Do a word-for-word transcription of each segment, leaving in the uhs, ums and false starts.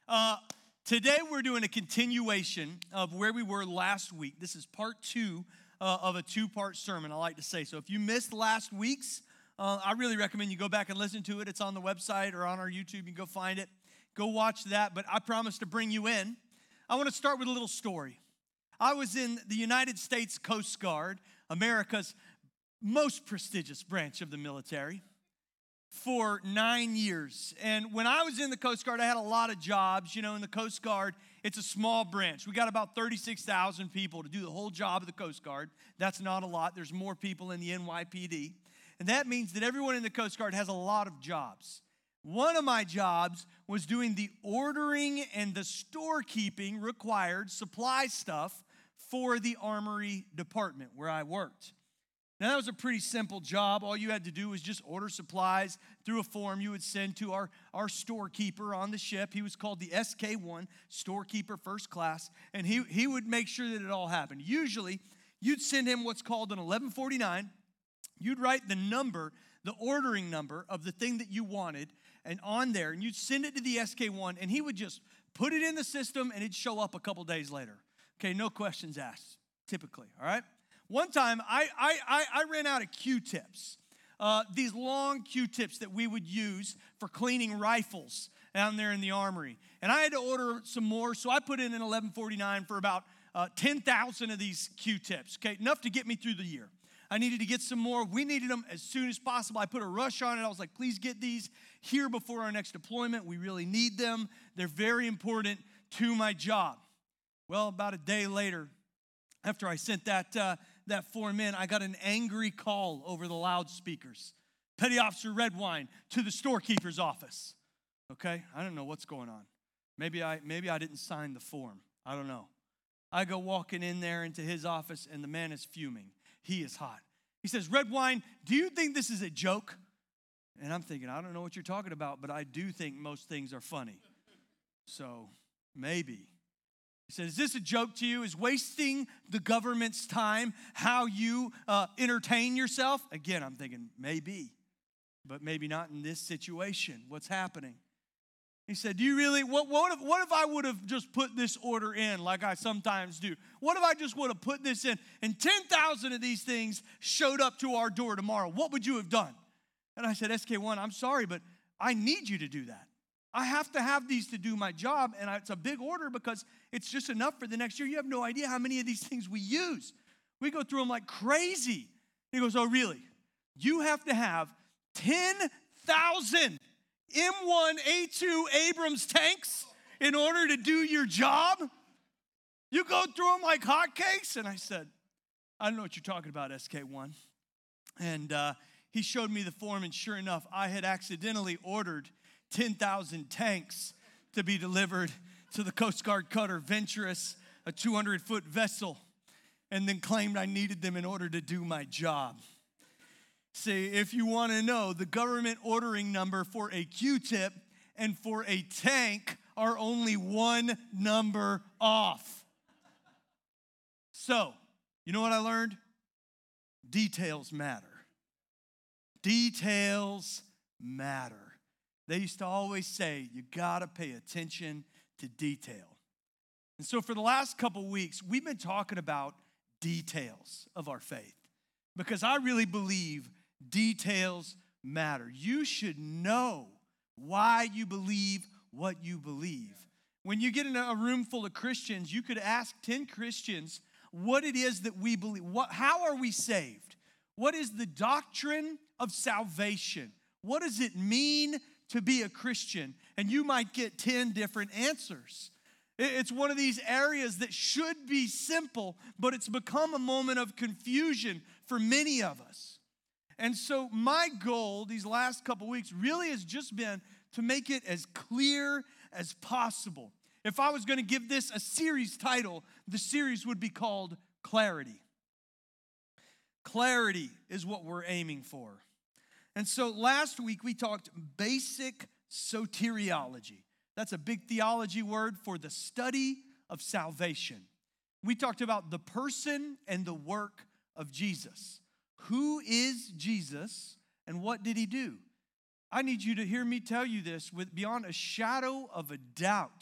Uh, today we're doing a continuation of where we were last week. This is part two uh, of a two-part sermon, I like to say. So if you missed last week's, uh, I really recommend you go back and listen to it. It's on the website or on our YouTube. You can go find it. Go watch that. But I promise to bring you in. I want to start with a little story. I was in the United States Coast Guard, America's most prestigious branch of the military, for nine years. And when I was in the Coast Guard, I had a lot of jobs. You know, in the Coast Guard, it's a small branch. We got about thirty-six thousand people to do the whole job of the Coast Guard. That's not a lot. There's more people in the N Y P D. And that means that everyone in the Coast Guard has a lot of jobs. One of my jobs was doing the ordering and the storekeeping required supply stuff for the Armory Department where I worked. Now, that was a pretty simple job. All you had to do was just order supplies through a form you would send to our, our storekeeper on the ship. He was called the S K one, Storekeeper First Class, and he, he would make sure that it all happened. Usually, you'd send him what's called an eleven forty-nine. You'd write the number, the ordering number of the thing that you wanted, and on there, and you'd send it to the S K one, and he would just put it in the system, and it'd show up a couple days later. Okay, no questions asked, typically, all right? One time, I, I, I, I ran out of Q-tips, uh, these long Q-tips that we would use for cleaning rifles down there in the armory. And I had to order some more, so I put in an eleven forty-nine for about uh, ten thousand of these Q-tips, okay, enough to get me through the year. I needed to get some more. We needed them as soon as possible. I put a rush on it. I was like, please get these here before our next deployment. We really need them. They're very important to my job. Well, about a day later, after I sent that uh, that form in, I got an angry call over the loudspeakers. Petty Officer Redwine to the storekeeper's office. Okay, I don't know what's going on. Maybe I maybe I didn't sign the form. I don't know. I go walking in there into his office, and the man is fuming. He is hot. He says, Redwine, do you think this is a joke? And I'm thinking, I don't know what you're talking about, but I do think most things are funny. So maybe. He says, is this a joke to you? Is wasting the government's time how you uh, entertain yourself? Again, I'm thinking, maybe, but maybe not in this situation. What's happening? He said, do you really, what, what, if, what if I would have just put this order in like I sometimes do? What if I just would have put this in and ten thousand of these things showed up to our door tomorrow? What would you have done? And I said, S K one, I'm sorry, but I need you to do that. I have to have these to do my job, and it's a big order because it's just enough for the next year. You have no idea how many of these things we use. We go through them like crazy. He goes, oh, really? You have to have ten thousand M one A two Abrams tanks in order to do your job? You go through them like hotcakes? And I said, I don't know what you're talking about, S K one. And uh, he showed me the form, and sure enough, I had accidentally ordered ten thousand tanks to be delivered to the Coast Guard cutter Venturous, a two hundred foot vessel, and then claimed I needed them in order to do my job. See, if you want to know, the government ordering number for a Q-tip and for a tank are only one number off. So, you know what I learned? Details matter. Details matter. They used to always say, you gotta pay attention to detail. And so for the last couple weeks, we've been talking about details of our faith because I really believe details matter. You should know why you believe what you believe. When you get in a room full of Christians, you could ask ten Christians what it is that we believe. What, how are we saved? What is the doctrine of salvation? What does it mean to be a Christian? And you might get ten different answers. It's one of these areas that should be simple, but it's become a moment of confusion for many of us. And so my goal these last couple weeks really has just been to make it as clear as possible. If I was going to give this a series title, the series would be called Clarity. Clarity is what we're aiming for. And so last week we talked basic soteriology. That's a big theology word for the study of salvation. We talked about the person and the work of Jesus. Who is Jesus and what did he do? I need you to hear me tell you this with beyond a shadow of a doubt.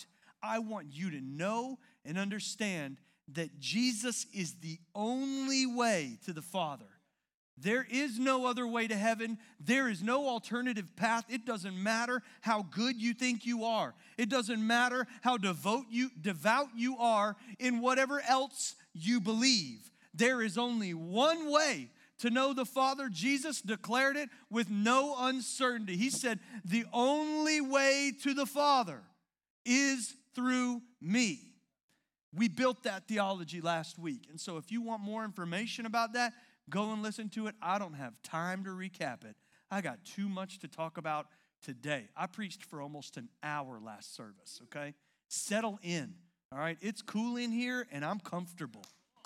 I want you to know and understand that Jesus is the only way to the Father. There is no other way to heaven. There is no alternative path. It doesn't matter how good you think you are. It doesn't matter how devout you, devout you are in whatever else you believe. There is only one way to know the Father. Jesus declared it with no uncertainty. He said, the only way to the Father is through me. We built that theology last week. And so if you want more information about that, go and listen to it. I don't have time to recap it. I got too much to talk about today. I preached for almost an hour last service, okay? Settle in, all right? It's cool in here, and I'm comfortable.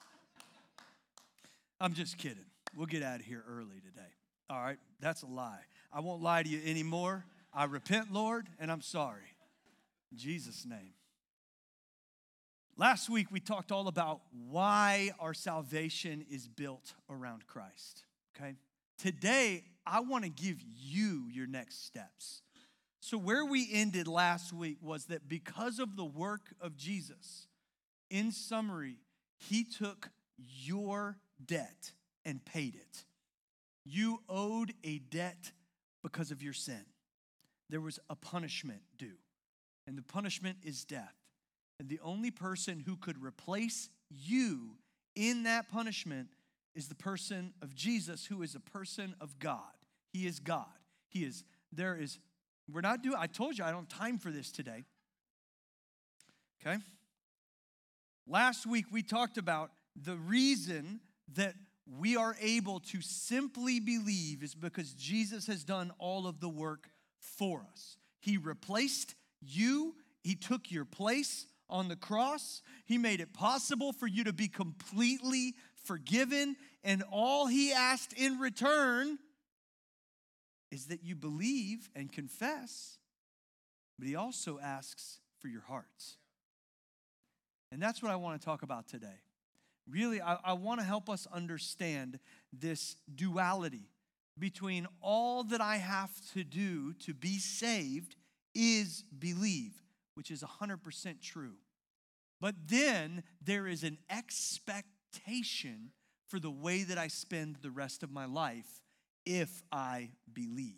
I'm just kidding. We'll get out of here early today, all right? That's a lie. I won't lie to you anymore. I repent, Lord, and I'm sorry. In Jesus' name. Last week, we talked all about why our salvation is built around Christ, okay? Today, I want to give you your next steps. So where we ended last week was that because of the work of Jesus, in summary, he took your debt and paid it. You owed a debt because of your sin. There was a punishment due, and the punishment is death. And the only person who could replace you in that punishment is the person of Jesus, who is a person of God. He is God. He is, there is, we're not doing, I told you I don't have time for this today. Okay? Last week we talked about the reason that we are able to simply believe is because Jesus has done all of the work for us. He replaced you. He took your place on the cross. He made it possible for you to be completely forgiven. And all he asked in return is that you believe and confess. But he also asks for your hearts. And that's what I want to talk about today. Really, I, I want to help us understand this duality between all that I have to do to be saved is believe, which is one hundred percent true. But then there is an expectation for the way that I spend the rest of my life if I believe.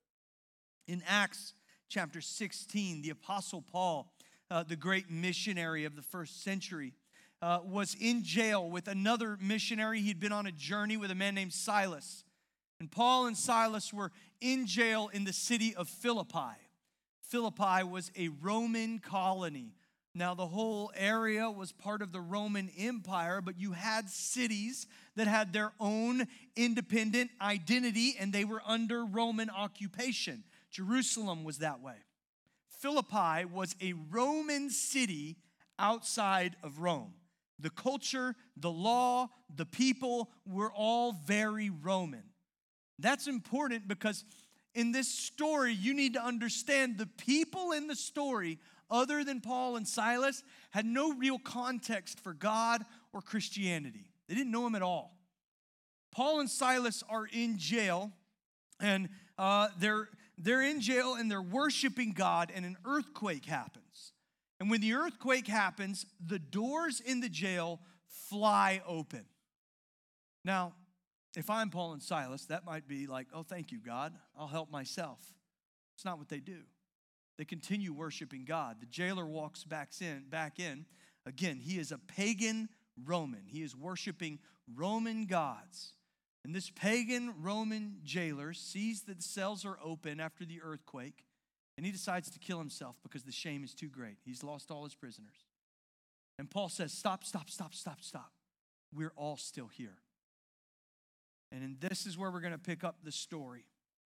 In Acts chapter sixteen, the Apostle Paul, uh, the great missionary of the first century, uh, was in jail with another missionary. He'd been on a journey with a man named Silas. And Paul and Silas were in jail in the city of Philippi. Philippi was a Roman colony. Now, the whole area was part of the Roman Empire, but you had cities that had their own independent identity, and they were under Roman occupation. Jerusalem was that way. Philippi was a Roman city outside of Rome. The culture, the law, the people were all very Roman. That's important because in this story, you need to understand the people in the story, other than Paul and Silas, had no real context for God or Christianity. They didn't know him at all. Paul and Silas are in jail, and uh, they're, they're in jail, and they're worshiping God, and an earthquake happens. And when the earthquake happens, the doors in the jail fly open. Now, if I'm Paul and Silas, that might be like, oh, thank you, God. I'll help myself. It's not what they do. They continue worshiping God. The jailer walks back in, back in. Again, he is a pagan Roman. He is worshiping Roman gods. And this pagan Roman jailer sees that the cells are open after the earthquake, and he decides to kill himself because the shame is too great. He's lost all his prisoners. And Paul says, stop, stop, stop, stop, stop. We're all still here. And this is where we're going to pick up the story.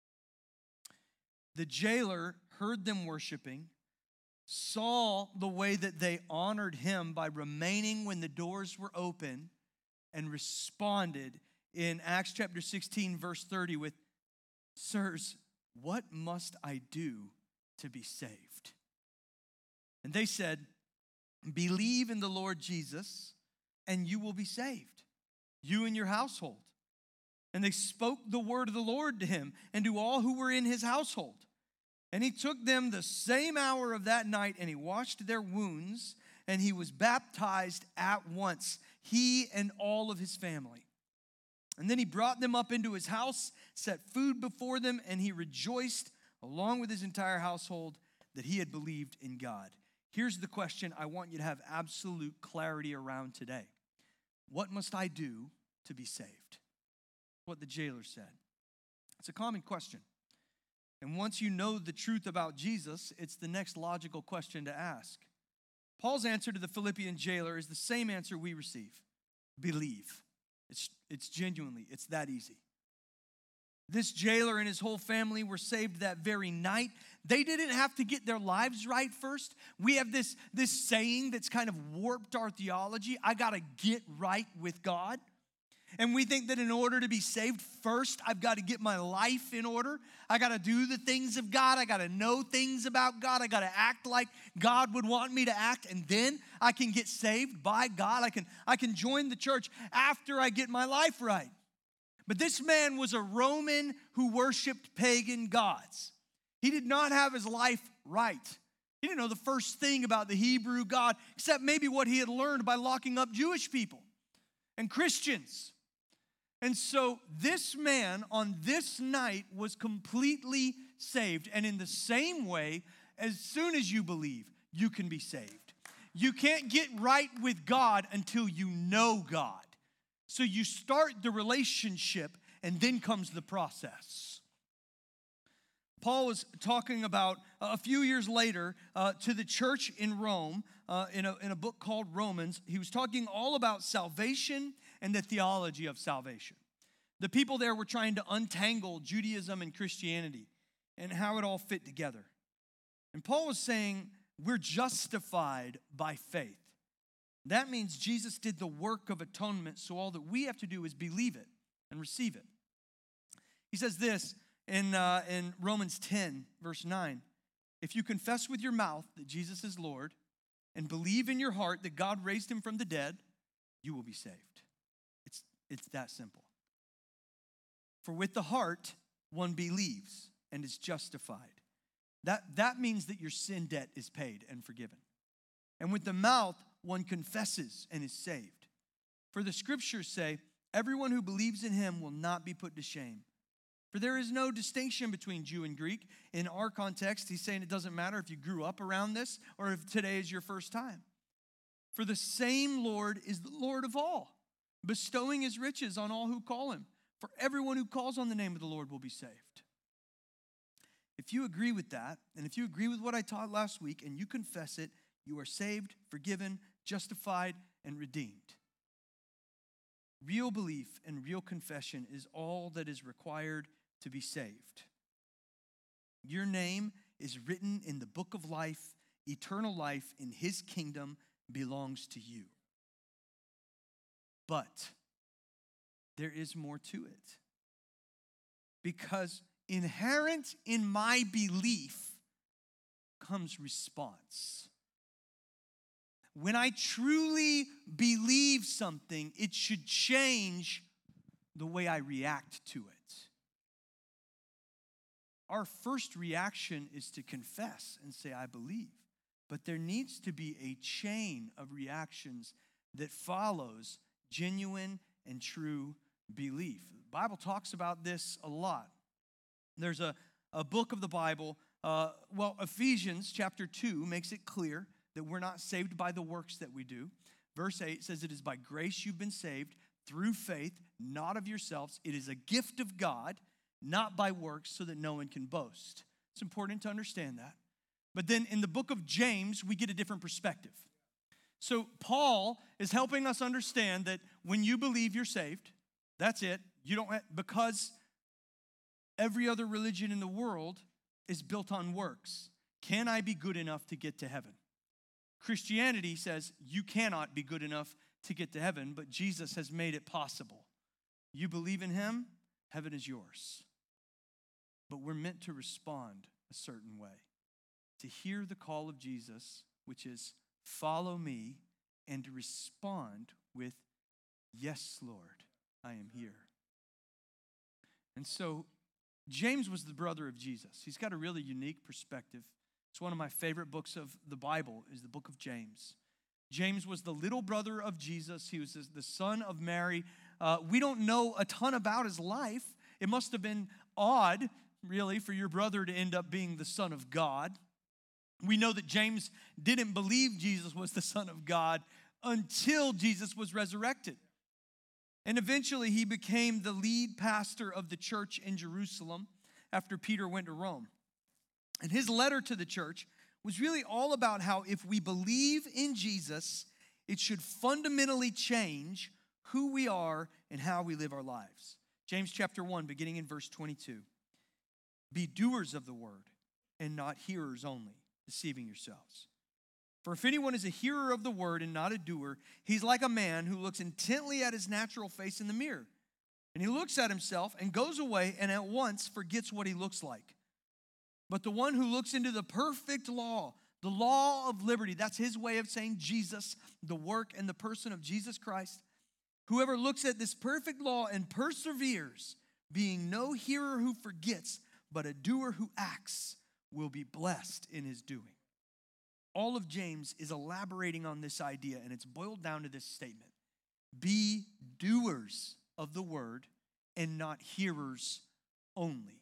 The jailer heard them worshiping, saw the way that they honored him by remaining when the doors were open, and responded in Acts chapter sixteen, verse thirty with, sirs, what must I do to be saved? And they said, believe in the Lord Jesus, and you will be saved, you and your household. And they spoke the word of the Lord to him and to all who were in his household. And he took them the same hour of that night, and he washed their wounds, and he was baptized at once, he and all of his family. And then he brought them up into his house, set food before them, and he rejoiced along with his entire household that he had believed in God. Here's the question I want you to have absolute clarity around today. What must I do to be saved? What the jailer said. It's a common question. And once you know the truth about Jesus, it's the next logical question to ask. Paul's answer to the Philippian jailer is the same answer we receive. Believe. It's, it's genuinely, it's that easy. This jailer and his whole family were saved that very night. They didn't have to get their lives right first. We have this, this saying that's kind of warped our theology. I got to get right with God. And we think that in order to be saved, first, I've got to get my life in order. I got to do the things of God. I got to know things about God. I got to act like God would want me to act. And then I can get saved by God. I can, I can join the church after I get my life right. But this man was a Roman who worshiped pagan gods. He did not have his life right. He didn't know the first thing about the Hebrew God, except maybe what he had learned by locking up Jewish people and Christians. And so this man on this night was completely saved. And in the same way, as soon as you believe, you can be saved. You can't get right with God until you know God. So you start the relationship, and then comes the process. Paul was talking about uh, a few years later uh, to the church in Rome uh, in, a, in a book called Romans. He was talking all about salvation and the theology of salvation. The people there were trying to untangle Judaism and Christianity and how it all fit together. And Paul was saying, we're justified by faith. That means Jesus did the work of atonement, so all that we have to do is believe it and receive it. He says this in, uh, in Romans ten, verse nine. If you confess with your mouth that Jesus is Lord and believe in your heart that God raised him from the dead, you will be saved. It's, it's that simple. For with the heart, one believes and is justified. That, that means that your sin debt is paid and forgiven. And with the mouth, one confesses and is saved. For the scriptures say, everyone who believes in him will not be put to shame. For there is no distinction between Jew and Greek. In our context, he's saying it doesn't matter if you grew up around this or if today is your first time. For the same Lord is the Lord of all, bestowing his riches on all who call him. For everyone who calls on the name of the Lord will be saved. If you agree with that, and if you agree with what I taught last week, and you confess it, you are saved, forgiven, justified, and redeemed. Real belief and real confession is all that is required to be saved. Your name is written in the book of life. Eternal life in his kingdom belongs to you. But there is more to it. Because inherent in my belief comes response. When I truly believe something, it should change the way I react to it. Our first reaction is to confess and say, I believe. But there needs to be a chain of reactions that follows genuine and true belief. The Bible talks about this a lot. There's a, a book of the Bible, uh, well, Ephesians chapter two makes it clear that we're not saved by the works that we do. Verse eight says, it is by grace you've been saved through faith, not of yourselves. It is a gift of God, not by works, so that no one can boast. It's important to understand that. But then in the book of James, we get a different perspective. So Paul is helping us understand that when you believe you're saved, that's it. You don't have, because every other religion in the world is built on works. Can I be good enough to get to heaven? Christianity says you cannot be good enough to get to heaven, but Jesus has made it possible. You believe in him, heaven is yours. But we're meant to respond a certain way. To hear the call of Jesus, which is follow me, and to respond with, yes, Lord, I am here. And so James was the brother of Jesus. He's got a really unique perspective. It's one of my favorite books of the Bible is the book of James. James was the little brother of Jesus. He was the son of Mary. Uh, we don't know a ton about his life. It must have been odd, really, for your brother to end up being the son of God. We know that James didn't believe Jesus was the Son of God until Jesus was resurrected. And eventually he became the lead pastor of the church in Jerusalem after Peter went to Rome. And his letter to the church was really all about how if we believe in Jesus, it should fundamentally change who we are and how we live our lives. James chapter one, beginning in verse twenty-two. Be doers of the word and not hearers only, deceiving yourselves. For if anyone is a hearer of the word and not a doer, he's like a man who looks intently at his natural face in the mirror. And he looks at himself and goes away and at once forgets what he looks like. But the one who looks into the perfect law, the law of liberty, that's his way of saying Jesus, the work and the person of Jesus Christ. Whoever looks at this perfect law and perseveres, being no hearer who forgets, but a doer who acts, will be blessed in his doing. All of James is elaborating on this idea, and it's boiled down to this statement. Be doers of the word and not hearers only.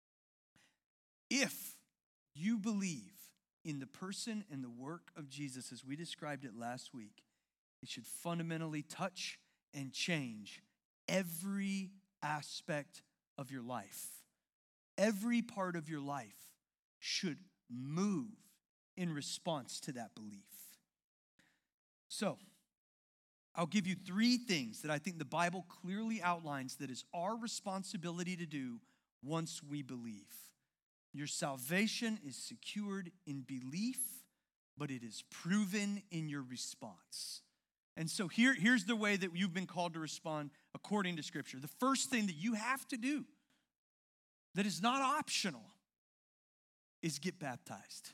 If you believe in the person and the work of Jesus as we described it last week, it should fundamentally touch and change every aspect of your life. Every part of your life should move in response to that belief. So, I'll give you three things that I think the Bible clearly outlines that is our responsibility to do once we believe. Your salvation is secured in belief, but it is proven in your response. And so here, here's the way that you've been called to respond according to Scripture. The first thing that you have to do that is not optional is get baptized.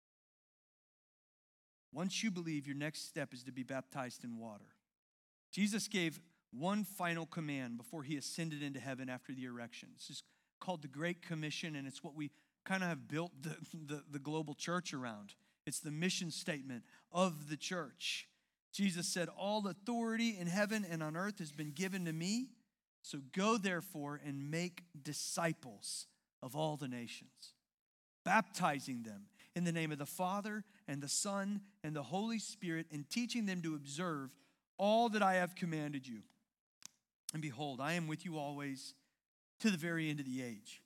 Once you believe, your next step is to be baptized in water. Jesus gave one final command before he ascended into heaven after the erection. It's just called the Great Commission, and it's what we kind of have built the, the, the global church around. It's the mission statement of the church. Jesus said, all authority in heaven and on earth has been given to me, so go therefore and make disciples of all the nations, baptizing them in the name of the Father and the Son and the Holy Spirit, and teaching them to observe all that I have commanded you. And behold, I am with you always to the very end of the age.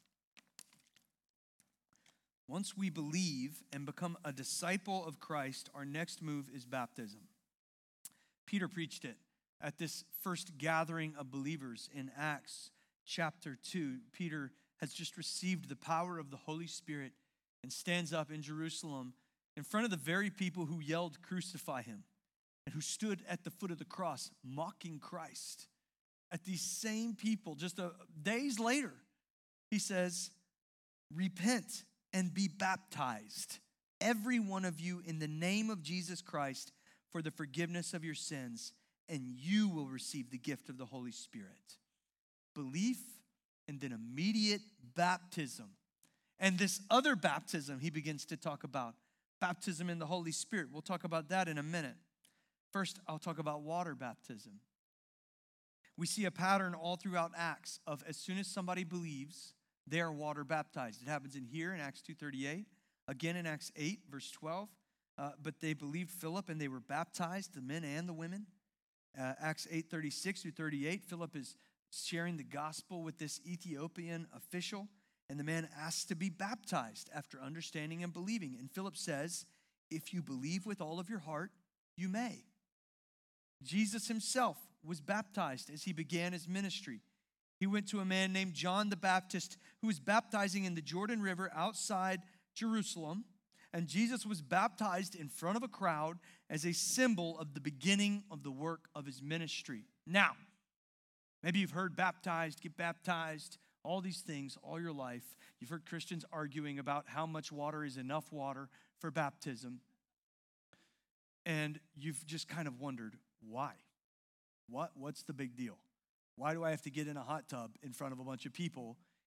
Once we believe and become a disciple of Christ, our next move is baptism. Peter preached it at this first gathering of believers in Acts chapter two. Peter has just received the power of the Holy Spirit and stands up in Jerusalem in front of the very people who yelled, "Crucify him," and who stood at the foot of the cross mocking Christ. At these same people, just a, days later, he says, repent and be baptized, every one of you, in the name of Jesus Christ for the forgiveness of your sins, and you will receive the gift of the Holy Spirit. Belief and then immediate baptism. And this other baptism he begins to talk about, baptism in the Holy Spirit. We'll talk about that in a minute. First, I'll talk about water baptism. We see a pattern all throughout Acts of as soon as somebody believes, they are water baptized. It happens in here in Acts two thirty-eight, again in Acts eight, verse twelve. Uh, but they believed Philip and they were baptized, the men and the women. Uh, Acts eight thirty-six through thirty-eight, Philip is sharing the gospel with this Ethiopian official, and the man asks to be baptized after understanding and believing. And Philip says, if you believe with all of your heart, you may. Jesus himself was baptized as he began his ministry. He went to a man named John the Baptist who was baptizing in the Jordan River outside Jerusalem. And Jesus was baptized in front of a crowd as a symbol of the beginning of the work of his ministry. Now, maybe you've heard baptized, get baptized, all these things all your life. You've heard Christians arguing about how much water is enough water for baptism. And you've just kind of wondered, why? What? What's the big deal? Why do I have to get in a hot tub in front of a bunch of people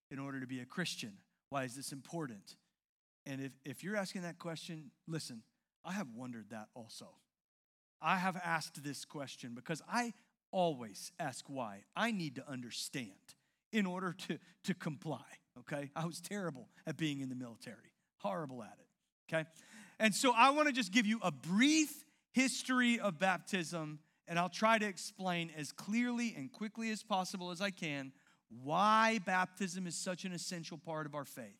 in order to be a Christian? Why is this important? And if, if you're asking that question, listen, I have wondered that also. I have asked this question because I always ask why. I need to understand in order to, to comply, okay? I was terrible at being in the military, horrible at it, okay? And so I want to just give you a brief history of baptism, and I'll try to explain as clearly and quickly as possible as I can why baptism is such an essential part of our faith.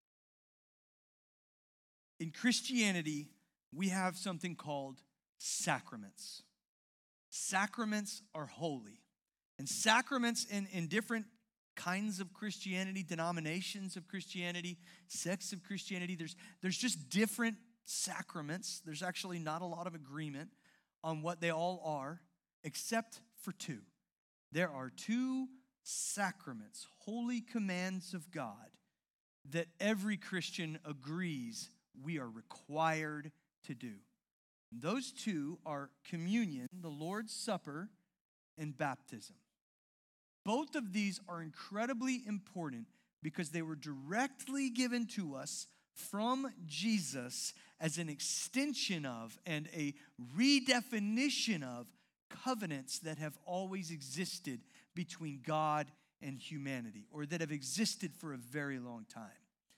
In Christianity, we have something called sacraments. Sacraments are holy. And sacraments in, in different kinds of Christianity, denominations of Christianity, sects of Christianity, there's, there's just different sacraments. There's actually not a lot of agreement on what they all are, except for two. There are two sacraments, holy commands of God, that every Christian agrees we are required to do. And those two are communion, the Lord's Supper, and baptism. Both of these are incredibly important because they were directly given to us from Jesus as an extension of and a redefinition of covenants that have always existed between God and humanity, or that have existed for a very long time.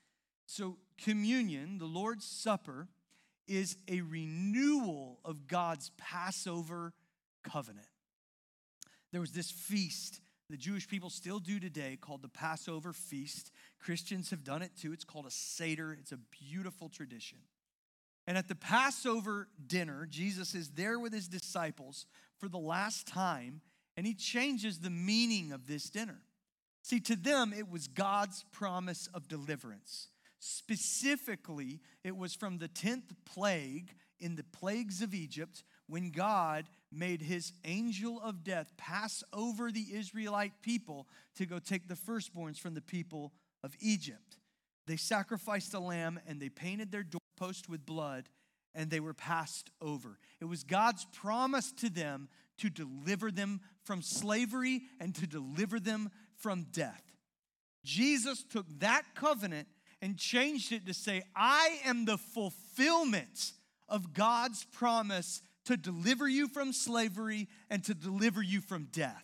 So communion, the Lord's Supper, is a renewal of God's Passover covenant. There was this feast the Jewish people still do today called the Passover feast. Christians have done it too. It's called a Seder. It's a beautiful tradition. And at the Passover dinner, Jesus is there with his disciples for the last time, and he changes the meaning of this dinner. See, to them, it was God's promise of deliverance. Specifically, it was from the tenth plague in the plagues of Egypt when God made his angel of death pass over the Israelite people to go take the firstborns from the people of Egypt. They sacrificed a lamb and they painted their doorpost with blood and they were passed over. It was God's promise to them to deliver them from slavery and to deliver them from death. Jesus took that covenant and changed it to say, I am the fulfillment of God's promise to deliver you from slavery and to deliver you from death.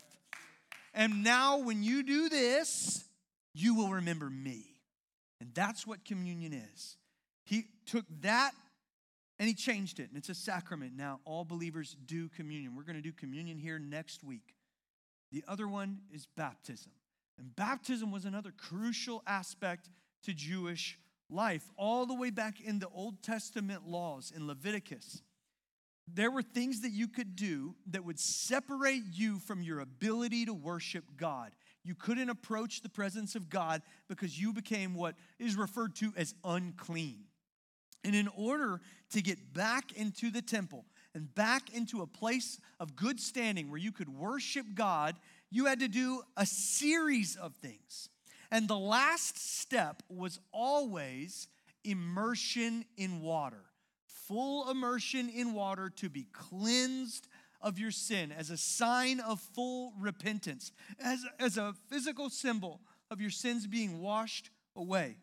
And now when you do this, you will remember me. And that's what communion is. He took that and he changed it. And it's a sacrament. Now all believers do communion. We're going to do communion here next week. The other one is baptism. And baptism was another crucial aspect to Jewish life. All the way back in the Old Testament laws in Leviticus, there were things that you could do that would separate you from your ability to worship God. You couldn't approach the presence of God because you became what is referred to as unclean. And in order to get back into the temple and back into a place of good standing where you could worship God, you had to do a series of things. And the last step was always immersion in water. Full immersion in water to be cleansed of your sin as a sign of full repentance, as, as a physical symbol of your sins being washed away.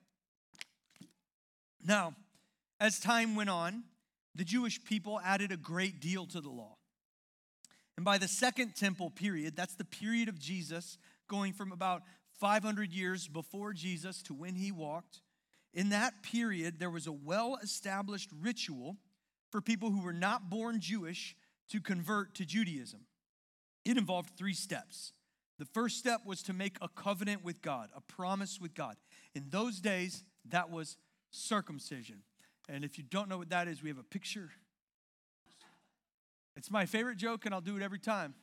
Now, as time went on, the Jewish people added a great deal to the law. And by the Second Temple period, that's the period of Jesus, going from about five hundred years before Jesus to when he walked, in that period, there was a well-established ritual for people who were not born Jewish to convert to Judaism. It involved three steps. The first step was to make a covenant with God, a promise with God. In those days, that was circumcision. And if you don't know what that is, we have a picture. It's my favorite joke, and I'll do it every time.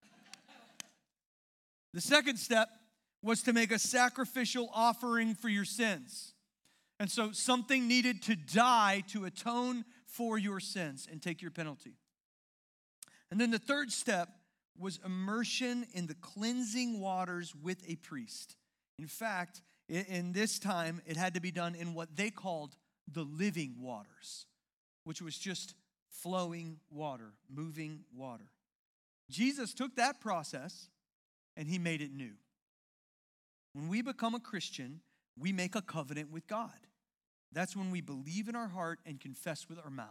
The second step was to make a sacrificial offering for your sins. And so something needed to die to atone for your sins and take your penalty. And then the third step was immersion in the cleansing waters with a priest. In fact, in this time, it had to be done in what they called the living waters, which was just flowing water, moving water. Jesus took that process and he made it new. When we become a Christian, we make a covenant with God. That's when we believe in our heart and confess with our mouth.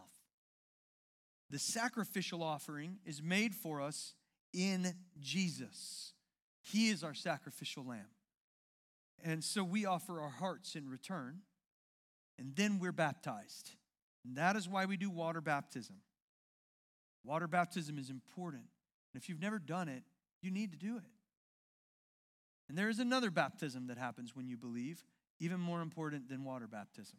The sacrificial offering is made for us in Jesus. He is our sacrificial lamb. And so we offer our hearts in return, and then we're baptized. And that is why we do water baptism. Water baptism is important. And if you've never done it, you need to do it. And there is another baptism that happens when you believe, even more important than water baptism.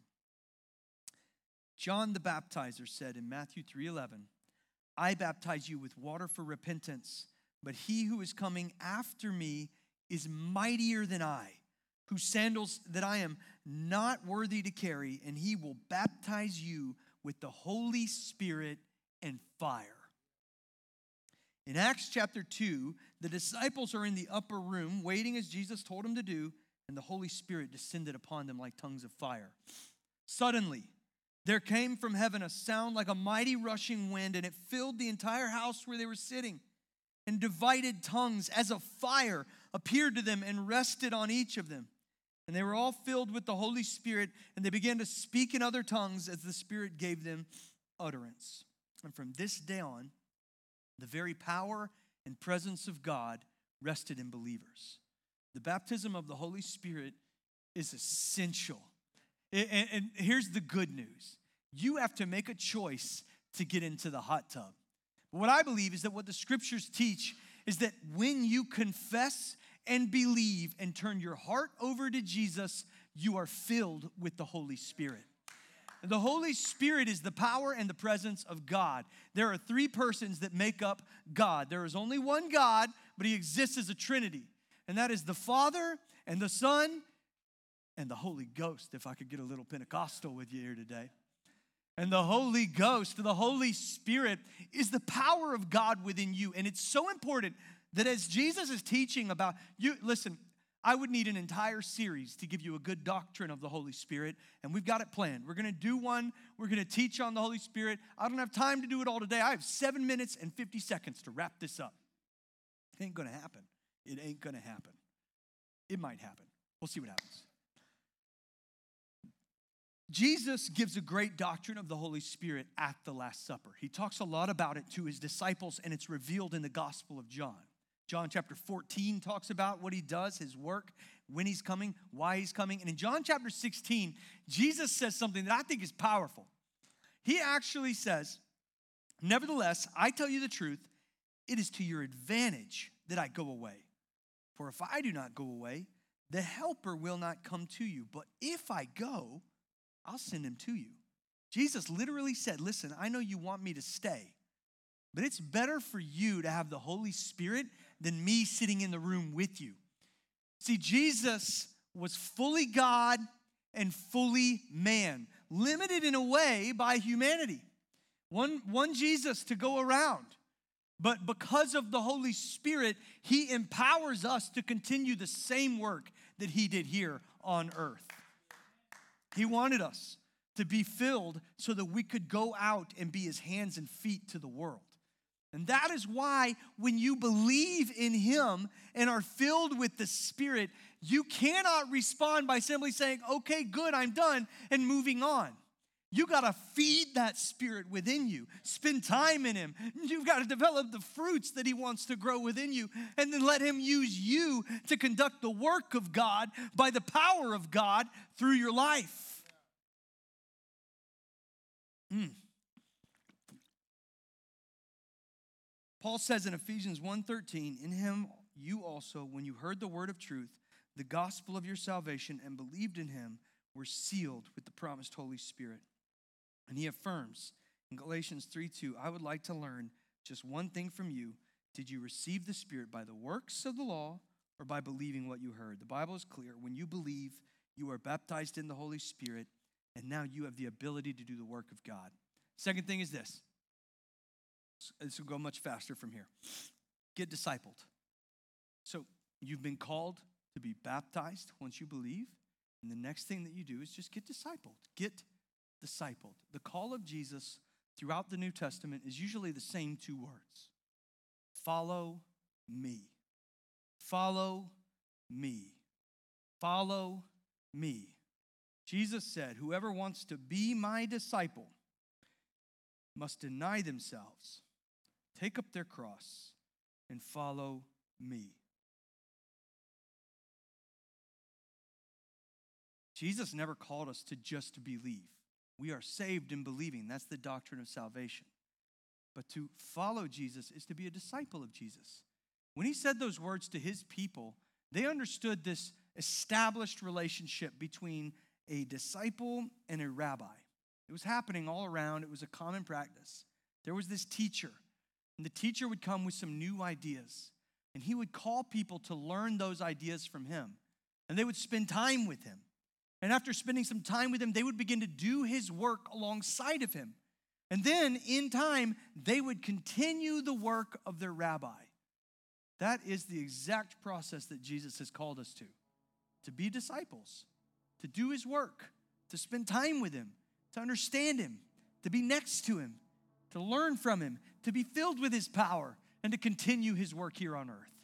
John the Baptizer said in Matthew three eleven, I baptize you with water for repentance, but he who is coming after me is mightier than I, whose sandals that I am not worthy to carry, and he will baptize you with the Holy Spirit and fire. In Acts chapter two, the disciples are in the upper room waiting as Jesus told them to do, and the Holy Spirit descended upon them like tongues of fire. Suddenly, there came from heaven a sound like a mighty rushing wind, and it filled the entire house where they were sitting. And divided tongues as of fire appeared to them and rested on each of them. And they were all filled with the Holy Spirit, and they began to speak in other tongues as the Spirit gave them utterance. And from this day on, the very power and presence of God rested in believers. The baptism of the Holy Spirit is essential. And, and here's the good news. You have to make a choice to get into the hot tub. But what I believe is that what the scriptures teach is that when you confess and believe and turn your heart over to Jesus, you are filled with the Holy Spirit. The Holy Spirit is the power and the presence of God. There are three persons that make up God. There is only one God, but he exists as a Trinity. And that is the Father and the Son and the Holy Ghost, if I could get a little Pentecostal with you here today. And the Holy Ghost, the Holy Spirit, is the power of God within you. And it's so important that as Jesus is teaching about you, listen, I would need an entire series to give you a good doctrine of the Holy Spirit, and we've got it planned. We're going to do one. We're going to teach on the Holy Spirit. I don't have time to do it all today. I have seven minutes and fifty seconds to wrap this up. It ain't going to happen. It ain't going to happen. It might happen. We'll see what happens. Jesus gives a great doctrine of the Holy Spirit at the Last Supper. He talks a lot about it to his disciples, and it's revealed in the Gospel of John. John chapter fourteen talks about what he does, his work, when he's coming, why he's coming. And in John chapter sixteen, Jesus says something that I think is powerful. He actually says, nevertheless, I tell you the truth, it is to your advantage that I go away. For if I do not go away, the Helper will not come to you. But if I go, I'll send him to you. Jesus literally said, listen, I know you want me to stay, but it's better for you to have the Holy Spirit than me sitting in the room with you. See, Jesus was fully God and fully man, limited in a way by humanity. One, one Jesus to go around. But because of the Holy Spirit, he empowers us to continue the same work that he did here on earth. He wanted us to be filled so that we could go out and be his hands and feet to the world. And that is why when you believe in him and are filled with the Spirit, you cannot respond by simply saying, okay, good, I'm done, and moving on. You got to feed that Spirit within you. Spend time in him. You've got to develop the fruits that he wants to grow within you, and then let him use you to conduct the work of God by the power of God through your life. Mm. Paul says in Ephesians one thirteen, in him you also, when you heard the word of truth, the gospel of your salvation, and believed in him, were sealed with the promised Holy Spirit. And he affirms in Galatians three two, I would like to learn just one thing from you. Did you receive the Spirit by the works of the law or by believing what you heard? The Bible is clear. When you believe, you are baptized in the Holy Spirit, and now you have the ability to do the work of God. Second thing is this. This will go much faster from here. Get discipled. So you've been called to be baptized once you believe. And the next thing that you do is just get discipled. Get discipled. The call of Jesus throughout the New Testament is usually the same two words. Follow me. Follow me. follow me. Jesus said, whoever wants to be my disciple must deny themselves, take up their cross, and follow me. Jesus never called us to just believe. We are saved in believing. That's the doctrine of salvation. But to follow Jesus is to be a disciple of Jesus. When he said those words to his people, they understood this established relationship between a disciple and a rabbi. It was happening all around. It was a common practice. There was this teacher, and the teacher would come with some new ideas, and he would call people to learn those ideas from him, and they would spend time with him. And after spending some time with him, they would begin to do his work alongside of him. And then, in time, they would continue the work of their rabbi. That is the exact process that Jesus has called us to. To be disciples, to do his work, to spend time with him, to understand him, to be next to him, to learn from him, to be filled with his power, and to continue his work here on earth.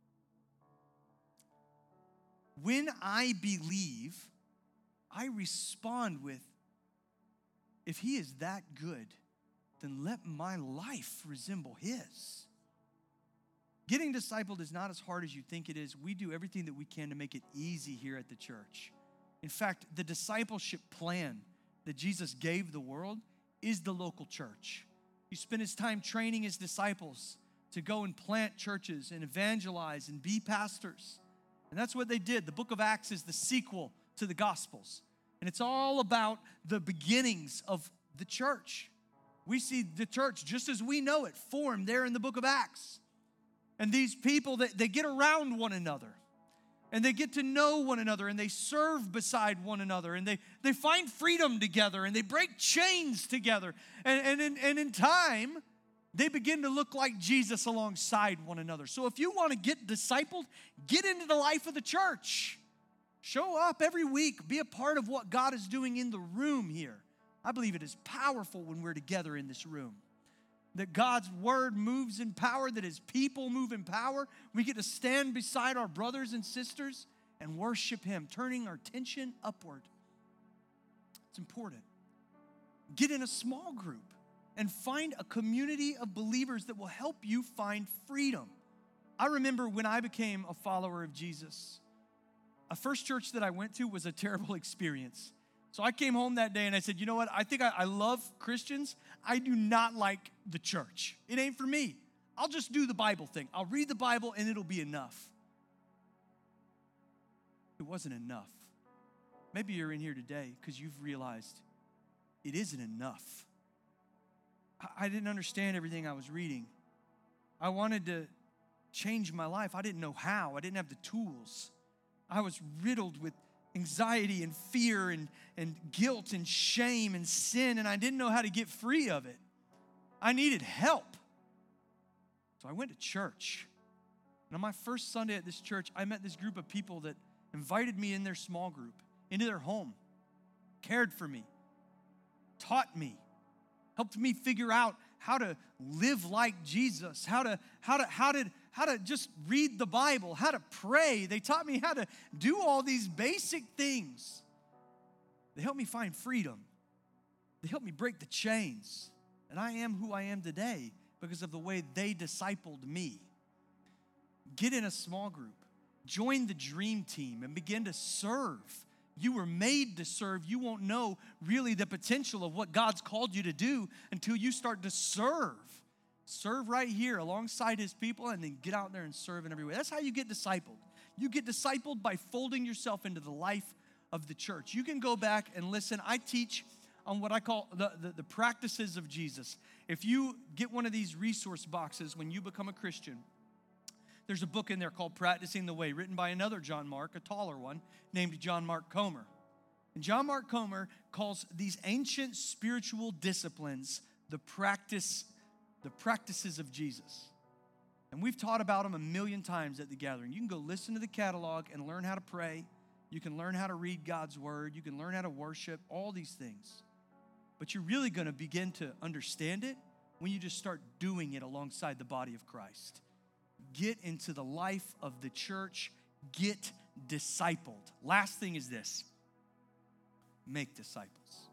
When I believe, I respond with, if he is that good, then let my life resemble his. Getting discipled is not as hard as you think it is. We do everything that we can to make it easy here at the church. In fact, the discipleship plan that Jesus gave the world is the local church. He spent his time training his disciples to go and plant churches and evangelize and be pastors. And that's what they did. The book of Acts is the sequel to the Gospels. And it's all about the beginnings of the church. We see the church, just as we know it, formed there in the book of Acts. And these people, they, they get around one another. And they get to know one another. And they serve beside one another. And they, they find freedom together. And they break chains together. And, and, in, and in time, they begin to look like Jesus alongside one another. So if you want to get discipled, get into the life of the church. Show up every week. Be a part of what God is doing in the room here. I believe it is powerful when we're together in this room. That God's word moves in power, that his people move in power. We get to stand beside our brothers and sisters and worship him, turning our attention upward. It's important. Get in a small group and find a community of believers that will help you find freedom. I remember when I became a follower of Jesus, a first church that I went to was a terrible experience. So I came home that day and I said, you know what? I think I, I love Christians. I do not like the church. It ain't for me. I'll just do the Bible thing. I'll read the Bible and it'll be enough. It wasn't enough. Maybe you're in here today because you've realized it isn't enough. I, I didn't understand everything I was reading. I wanted to change my life. I didn't know how. I didn't have the tools. I was riddled with anxiety and fear and, and guilt and shame and sin, and I didn't know how to get free of it. I needed help. So I went to church. And on my first Sunday at this church, I met this group of people that invited me in their small group, into their home, cared for me, taught me, helped me figure out how to live like Jesus, how to, how to, how to, how to just read the Bible, how to pray. They taught me how to do all these basic things. They helped me find freedom. They helped me break the chains. And I am who I am today because of the way they discipled me. Get in a small group. Join the dream team and begin to serve. You were made to serve. You won't know really the potential of what God's called you to do until you start to serve. Serve right here alongside his people and then get out there and serve in every way. That's how you get discipled. You get discipled by folding yourself into the life of the church. You can go back and listen. I teach on what I call the, the, the practices of Jesus. If you get one of these resource boxes when you become a Christian, there's a book in there called Practicing the Way, written by another John Mark, a taller one, named John Mark Comer. And John Mark Comer calls these ancient spiritual disciplines the practice the practices of Jesus. And we've taught about them a million times at the gathering. You can go listen to the catalog and learn how to pray. You can learn how to read God's word. You can learn how to worship, all these things. But you're really going to begin to understand it when you just start doing it alongside the body of Christ. Get into the life of the church. Get discipled. Last thing is this: make disciples.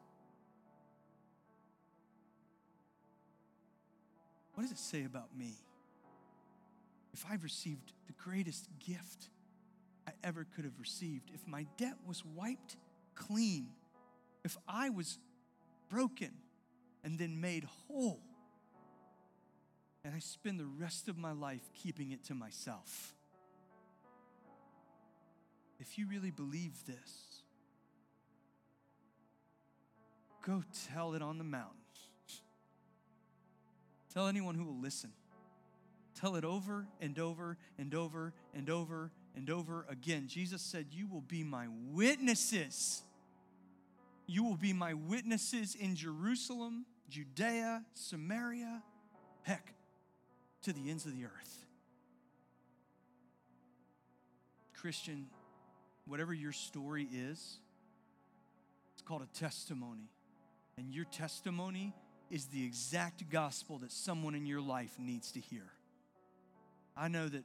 What does it say about me? If I've received the greatest gift I ever could have received, if my debt was wiped clean, if I was broken and then made whole, and I spend the rest of my life keeping it to myself. If you really believe this, go tell it on the mountain. Tell anyone who will listen. Tell it over and over and over and over and over again. Jesus said, you will be my witnesses. You will be my witnesses in Jerusalem, Judea, Samaria, heck, to the ends of the earth. Christian, whatever your story is, it's called a testimony. And your testimony is the exact gospel that someone in your life needs to hear. I know that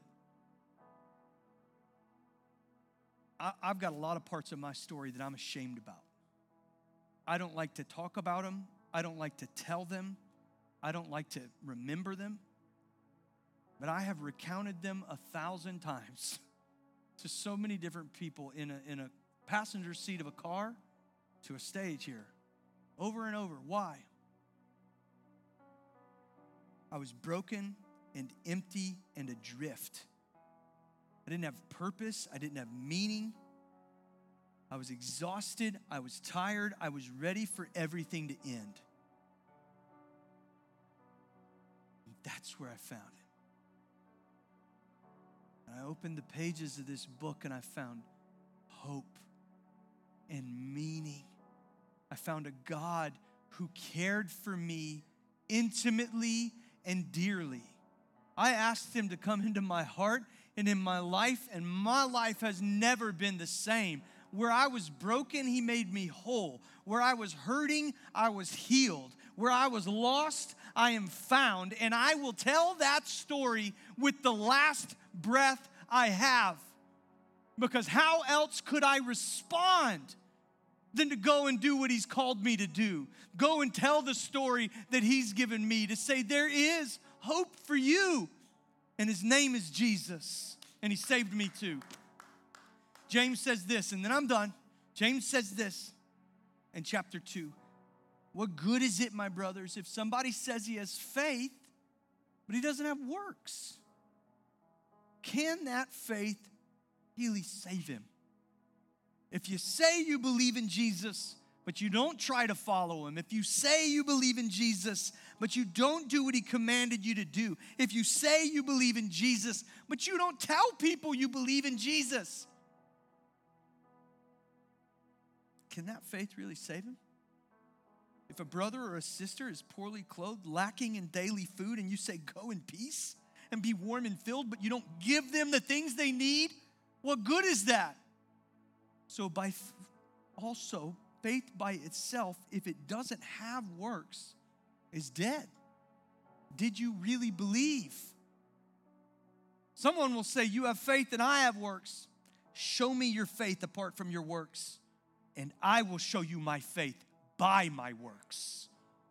I, I've got a lot of parts of my story that I'm ashamed about. I don't like to talk about them. I don't like to tell them. I don't like to remember them. But I have recounted them a thousand times to so many different people in a, in a passenger seat of a car to a stage here. Over and over. Why? I was broken and empty and adrift. I didn't have purpose. I didn't have meaning. I was exhausted. I was tired. I was ready for everything to end. And that's where I found it. And I opened the pages of this book and I found hope and meaning. I found a God who cared for me intimately and dearly. I asked him to come into my heart and in my life, and my life has never been the same. Where I was broken, he made me whole. Where I was hurting, I was healed. Where I was lost, I am found. And I will tell that story with the last breath I have. Because how else could I respond than to go and do what he's called me to do? Go and tell the story that he's given me, to say there is hope for you. And his name is Jesus. And he saved me too. James says this, and then I'm done. James says this in chapter two. What good is it, my brothers, if somebody says he has faith, but he doesn't have works? Can that faith really save him? If you say you believe in Jesus, but you don't try to follow him, if you say you believe in Jesus, but you don't do what he commanded you to do, if you say you believe in Jesus, but you don't tell people you believe in Jesus, can that faith really save him? If a brother or a sister is poorly clothed, lacking in daily food, and you say, go in peace and be warm and filled, but you don't give them the things they need, what good is that? So by f- also, faith by itself, if it doesn't have works, is dead. Did you really believe? Someone will say, you have faith and I have works. Show me your faith apart from your works, and I will show you my faith by my works.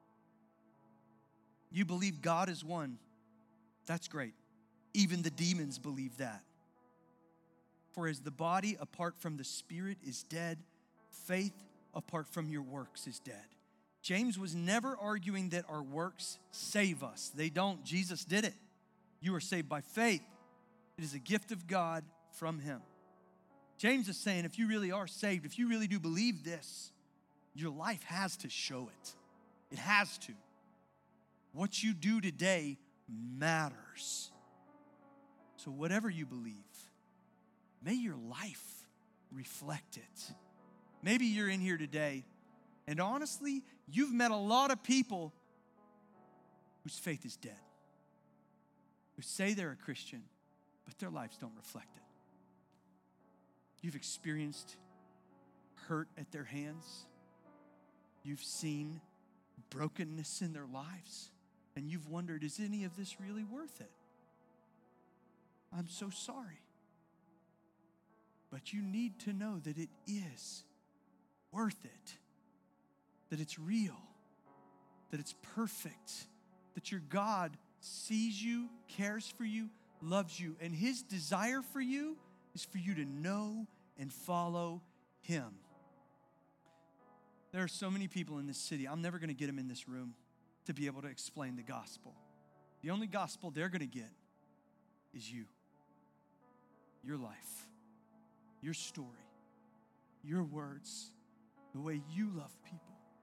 You believe God is one. That's great. Even the demons believe that. For as the body apart from the spirit is dead, faith apart from your works is dead. James was never arguing that our works save us. They don't. Jesus did it. You are saved by faith. It is a gift of God from him. James is saying, if you really are saved, if you really do believe this, your life has to show it. It has to. What you do today matters. So whatever you believe, may your life reflect it. Maybe you're in here today, and honestly, you've met a lot of people whose faith is dead, who say they're a Christian, but their lives don't reflect it. You've experienced hurt at their hands. You've seen brokenness in their lives, and you've wondered, is any of this really worth it? I'm so sorry. But you need to know that it is worth it, that it's real, that it's perfect, that your God sees you, cares for you, loves you, and his desire for you is for you to know and follow him. There are so many people in this city, I'm never going to get them in this room to be able to explain the gospel. The only gospel they're going to get is you, your life, your story, your words, the way you love people.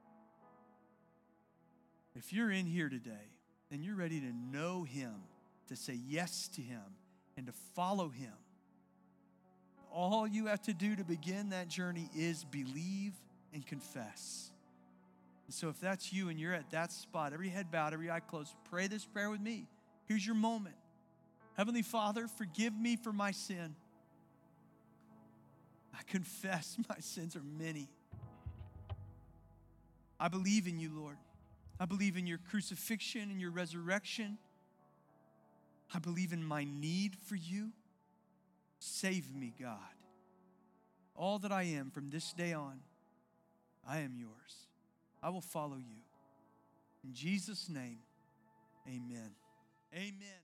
If you're in here today and you're ready to know him, to say yes to him, and to follow him, all you have to do to begin that journey is believe and confess. And so if that's you and you're at that spot, every head bowed, every eye closed, pray this prayer with me. Here's your moment. Heavenly Father, forgive me for my sin. I confess my sins are many. I believe in you, Lord. I believe in your crucifixion and your resurrection. I believe in my need for you. Save me, God. All that I am from this day on, I am yours. I will follow you. In Jesus' name, amen. Amen.